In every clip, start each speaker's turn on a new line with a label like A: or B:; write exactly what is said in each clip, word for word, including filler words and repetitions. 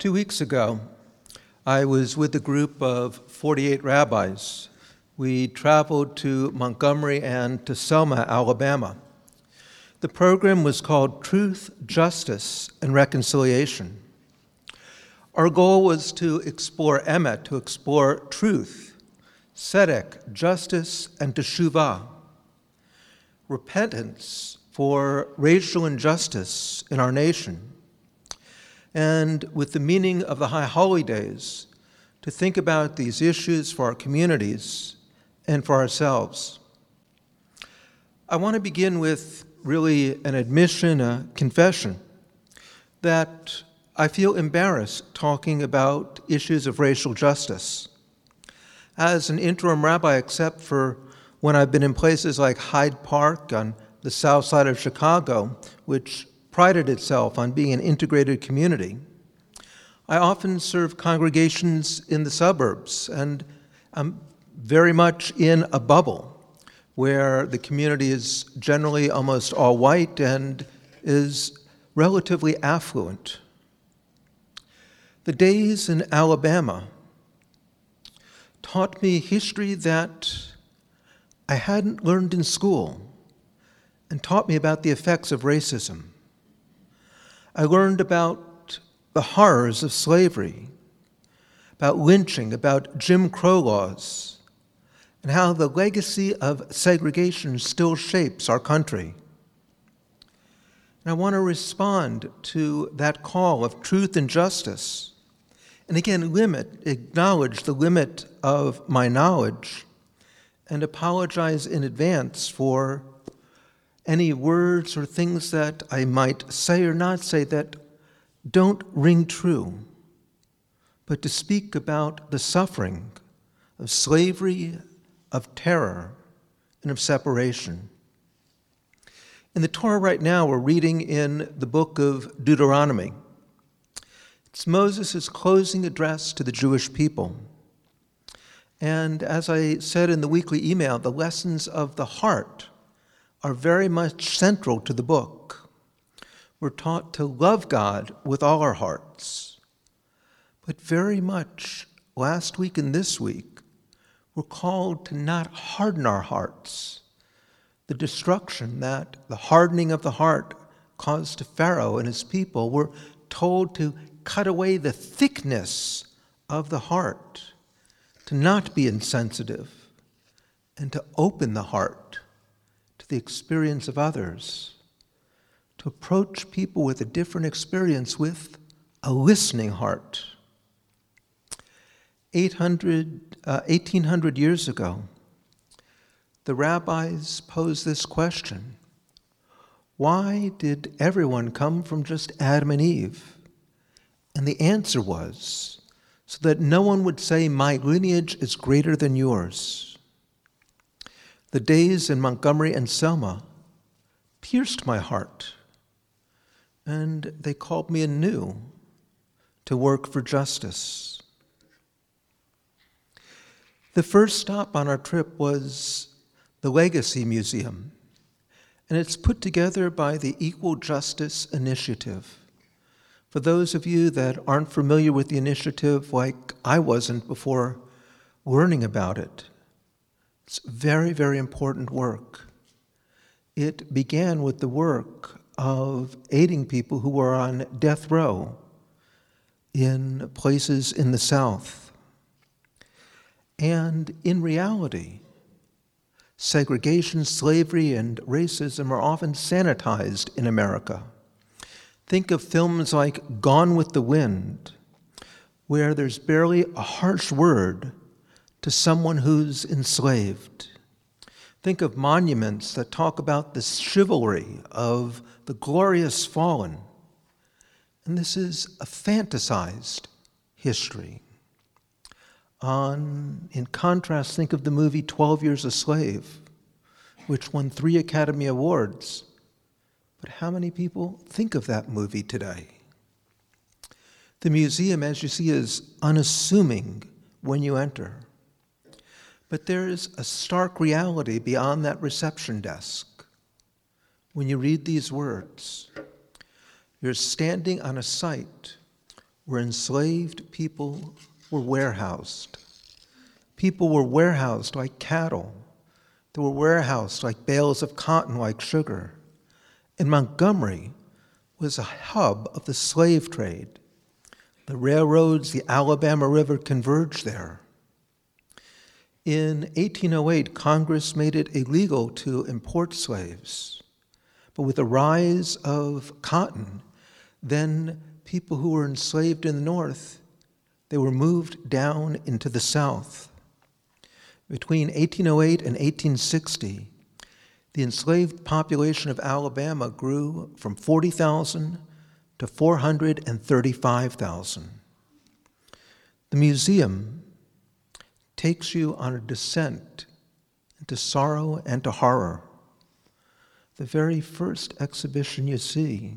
A: two weeks ago, I was with a group of forty-eight rabbis. We traveled to Montgomery and to Selma, Alabama. The program was called Truth, Justice, and Reconciliation. Our goal was to explore emet, to explore truth, tzedek, justice, and teshuvah, repentance for racial injustice in our nation, and with the meaning of the high holidays, to think about these issues for our communities and for ourselves. I want to begin with really an admission, a confession, that I feel embarrassed talking about issues of racial justice. As an interim rabbi, except for when I've been in places like Hyde Park on the south side of Chicago, which prided itself on being an integrated community, I often serve congregations in the suburbs, and I'm very much in a bubble where the community is generally almost all white and is relatively affluent. The days in Alabama taught me history that I hadn't learned in school and taught me about the effects of racism. I learned about the horrors of slavery, about lynching, about Jim Crow laws, and how the legacy of segregation still shapes our country. And I want to respond to that call of truth and justice, and again, limit, acknowledge the limit of my knowledge, and apologize in advance for any words or things that I might say or not say that don't ring true, but to speak about the suffering of slavery, of terror, and of separation. In the Torah right now, we're reading in the book of Deuteronomy. It's Moses' closing address to the Jewish people. And as I said in the weekly email, the lessons of the heart are very much central to the book. We're taught to love God with all our hearts. But very much last week and this week, we're called to not harden our hearts. The destruction that the hardening of the heart caused to Pharaoh and his people, we're told to cut away the thickness of the heart, to not be insensitive, and to open the heart to the experience of others, to approach people with a different experience with a listening heart. eight hundred, uh, eighteen hundred years ago, the rabbis posed this question: why did everyone come from just Adam and Eve? And the answer was, so that no one would say, my lineage is greater than yours. The days in Montgomery and Selma pierced my heart, and they called me anew to work for justice. The first stop on our trip was the Legacy Museum, and it's put together by the Equal Justice Initiative. For those of you that aren't familiar with the initiative, like I wasn't before learning about it, it's very, very important work. It began with the work of aiding people who were on death row in places in the South. And in reality, segregation, slavery, and racism are often sanitized in America. Think of films like Gone with the Wind, where there's barely a harsh word to someone who's enslaved. Think of monuments that talk about the chivalry of the glorious fallen. And this is a fantasized history. On, in contrast, think of the movie twelve Years a Slave, which won three Academy Awards. But how many people think of that movie today? The museum, as you see, is unassuming when you enter. But there is a stark reality beyond that reception desk. When you read these words, you're standing on a site where enslaved people were warehoused. People were warehoused like cattle. They were warehoused like bales of cotton, like sugar. And Montgomery was a hub of the slave trade. The railroads, the Alabama River converged there. In eighteen oh eight, Congress made it illegal to import slaves. But with the rise of cotton, then people who were enslaved in the North, they were moved down into the South. Between eighteen oh eight and eighteen sixty, the enslaved population of Alabama grew from forty thousand to four hundred thirty-five thousand. The museum takes you on a descent into sorrow and to horror. The very first exhibition you see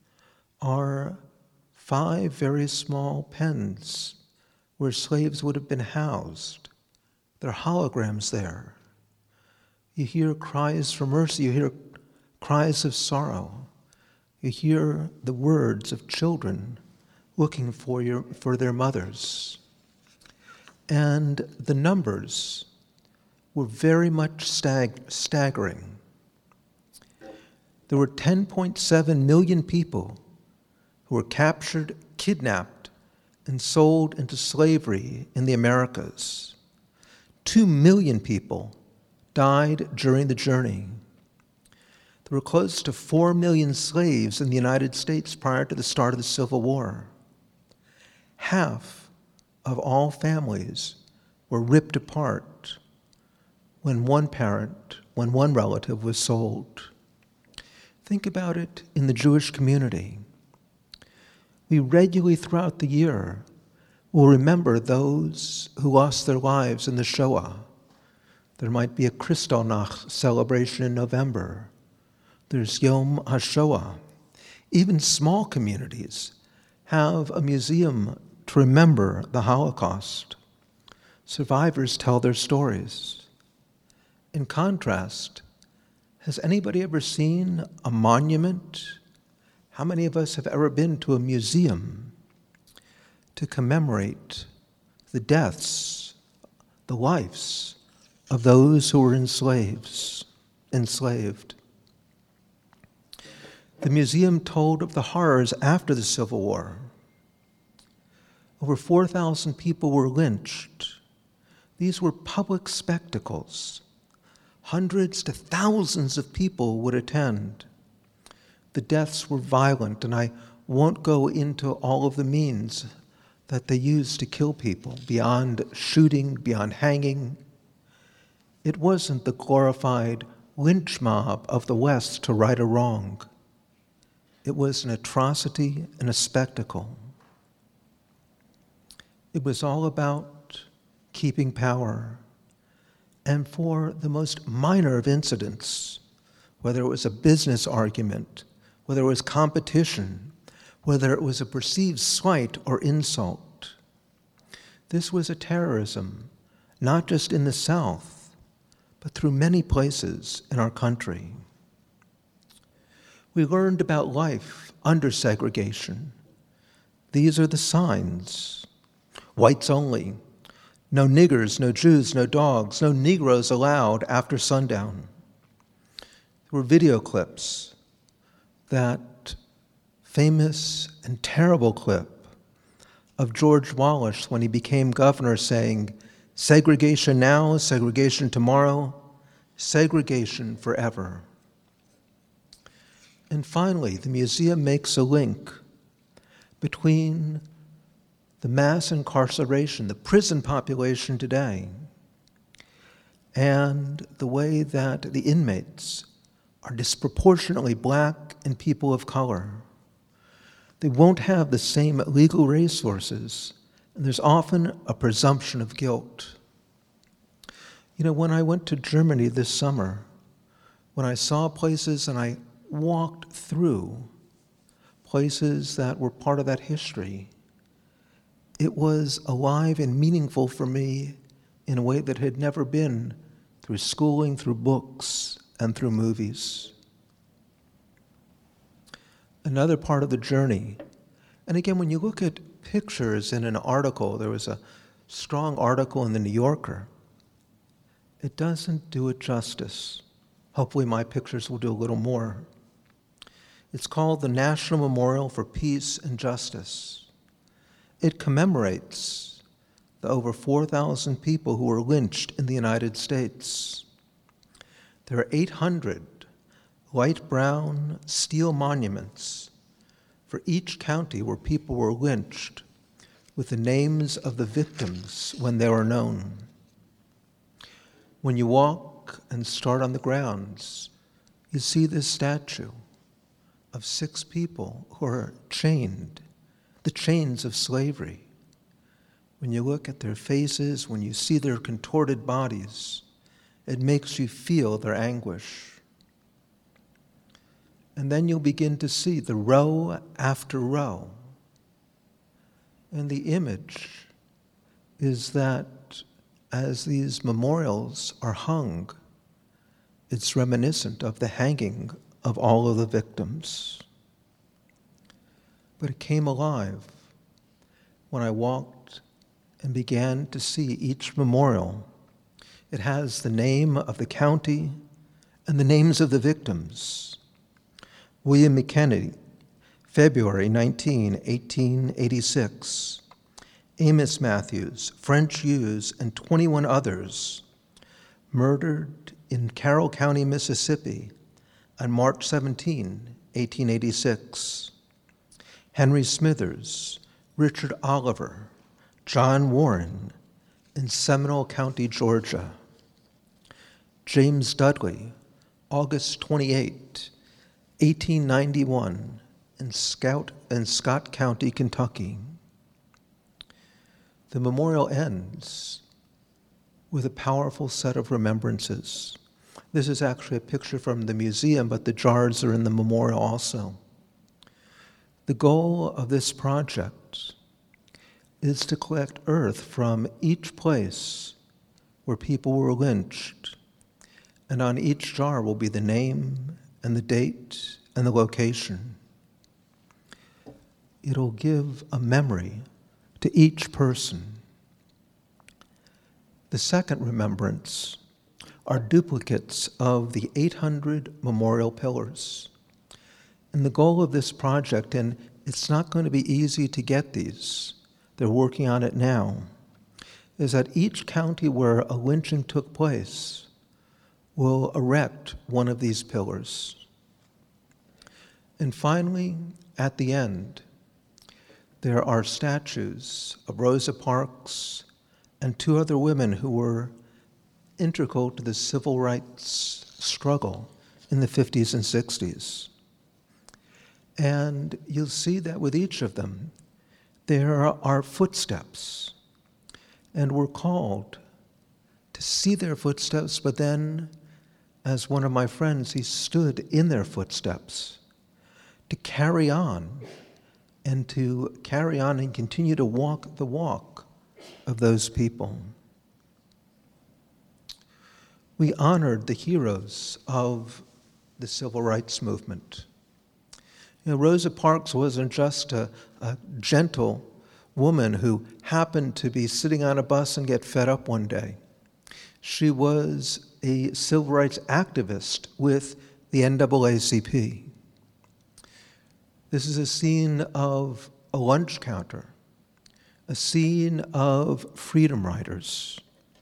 A: are five very small pens where slaves would have been housed. There are holograms there. You hear cries for mercy. You hear cries of sorrow. You hear the words of children looking for your, for their mothers. And the numbers were very much stag- staggering. There were ten point seven million people who were captured, kidnapped, and sold into slavery in the Americas. Two million people died during the journey. There were close to four million slaves in the United States prior to the start of the Civil War. Half of all families were ripped apart when one parent, when one relative was sold. Think about it in the Jewish community. We regularly throughout the year will remember those who lost their lives in the Shoah. There might be a Kristallnacht celebration in November. There's Yom HaShoah. Even small communities have a museum to remember the Holocaust. Survivors tell their stories. In contrast, has anybody ever seen a monument? How many of us have ever been to a museum to commemorate the deaths, the lives of those who were enslaved? enslaved? The museum told of the horrors after the Civil War. Over four thousand people were lynched. These were public spectacles. Hundreds to thousands of people would attend. The deaths were violent, and I won't go into all of the means that they used to kill people, beyond shooting, beyond hanging. It wasn't the glorified lynch mob of the West to right a wrong. It was an atrocity and a spectacle. It was all about keeping power. And for the most minor of incidents, whether it was a business argument, whether it was competition, whether it was a perceived slight or insult, this was a terrorism, not just in the South, but through many places in our country. We learned about life under segregation. These are the signs. Whites only. No niggers, no Jews, no dogs, no Negroes allowed after sundown. There were video clips. That famous and terrible clip of George Wallace when he became governor saying, segregation now, segregation tomorrow, segregation forever. And finally, the museum makes a link between the mass incarceration, the prison population today, and the way that the inmates are disproportionately black and people of color. They won't have the same legal resources, and there's often a presumption of guilt. You know, when I went to Germany this summer, when I saw places and I walked through places that were part of that history, it was alive and meaningful for me in a way that had never been through schooling, through books, and through movies. Another part of the journey, and again, when you look at pictures in an article. There was a strong article in the New Yorker. It doesn't do it justice. Hopefully my pictures will do a little more. It's called the National Memorial for Peace and Justice. It commemorates the over four thousand people who were lynched in the United States. There are eight hundred light brown steel monuments for each county where people were lynched, with the names of the victims when they were known. When you walk and start on the grounds, you see this statue of six people who are chained, the chains of slavery. When you look at their faces, when you see their contorted bodies, it makes you feel their anguish. And then you'll begin to see the row after row. And the image is that as these memorials are hung, it's reminiscent of the hanging of all of the victims. But it came alive when I walked and began to see each memorial. It has the name of the county and the names of the victims. William McKennedy, February nineteenth, eighteen eighty-six. Amos Matthews, French Hughes, and twenty-one others murdered in Carroll County, Mississippi on March seventeenth, eighteen eighty-six. Henry Smithers, Richard Oliver, John Warren in Seminole County, Georgia. James Dudley, August twenty-eighth, eighteen ninety-one, in Scout in Scott County, Kentucky. The memorial ends with a powerful set of remembrances. This is actually a picture from the museum, but the jars are in the memorial also. The goal of this project is to collect earth from each place where people were lynched, and on each jar will be the name and the date and the location. It'll give a memory to each person. The second remembrance are duplicates of the eight hundred memorial pillars. And the goal of this project, and it's not going to be easy to get these, they're working on it now, is that each county where a lynching took place will erect one of these pillars. And finally, at the end, there are statues of Rosa Parks and two other women who were integral to the civil rights struggle in the fifties and sixties. And you'll see that with each of them, there are footsteps. And we're called to see their footsteps, but then, as one of my friends, he stood in their footsteps to carry on and to carry on and continue to walk the walk of those people. We honored the heroes of the civil rights movement. You know, Rosa Parks wasn't just a, a gentle woman who happened to be sitting on a bus and get fed up one day. She was a civil rights activist with the N double A C P. This is a scene of a lunch counter, a scene of freedom riders.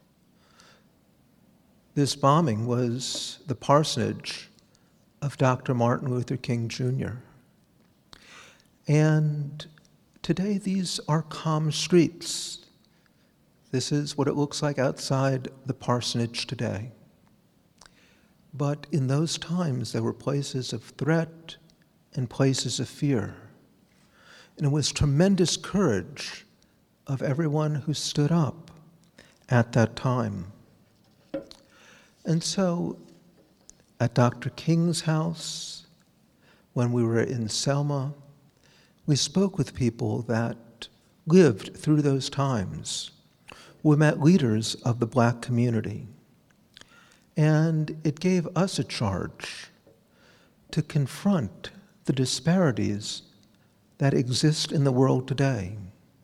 A: This bombing was the parsonage of Doctor Martin Luther King Junior And today these are calm streets. This is what it looks like outside the parsonage today. But in those times, there were places of threat and places of fear. And it was tremendous courage of everyone who stood up at that time. And so, at Doctor King's house, when we were in Selma, we spoke with people that lived through those times. We met leaders of the Black community. And it gave us a charge to confront the disparities that exist in the world today.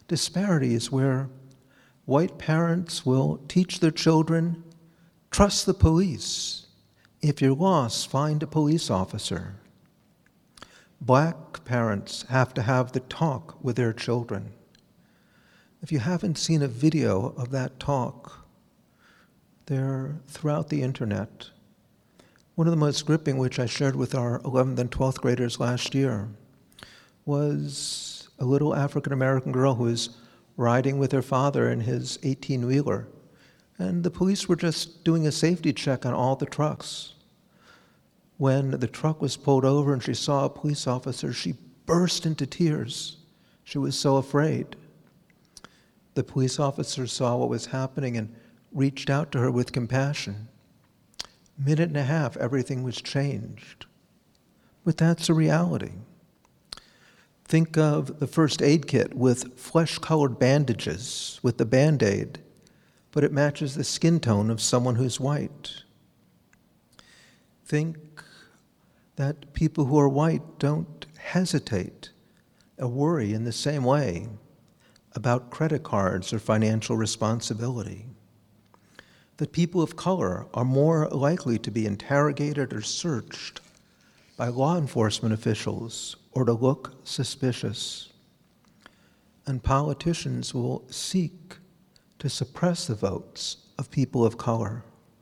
A: disparities where white parents will teach their children, trust the police. If you're lost, find a police officer. Black parents have to have the talk with their children. If you haven't seen a video of that talk, they're throughout the internet. One of the most gripping, which I shared with our eleventh and twelfth graders last year, was a little African-American girl who was riding with her father in his eighteen-wheeler, and the police were just doing a safety check on all the trucks. When the truck was pulled over and she saw a police officer, she burst into tears. She was so afraid. The police officer saw what was happening and reached out to her with compassion. Minute and a half, everything was changed. But that's a reality. Think of the first aid kit with flesh-colored bandages with the Band-Aid, but it matches the skin tone of someone who's white. Think that people who are white don't hesitate or worry in the same way about credit cards or financial responsibility. That people of color are more likely to be interrogated or searched by law enforcement officials or to look suspicious. And politicians will seek to suppress the votes of people of color.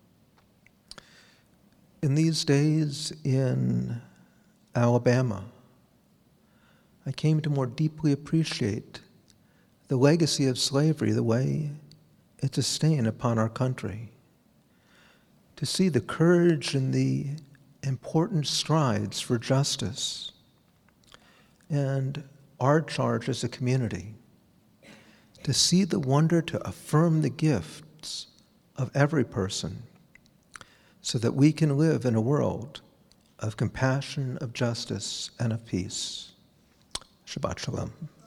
A: In these days in Alabama, I came to more deeply appreciate the legacy of slavery, the way it's a stain upon our country. To see the courage and the important strides for justice, and our charge as a community, to see the wonder to affirm the gifts of every person so that we can live in a world of compassion, of justice, and of peace. Shabbat Shalom.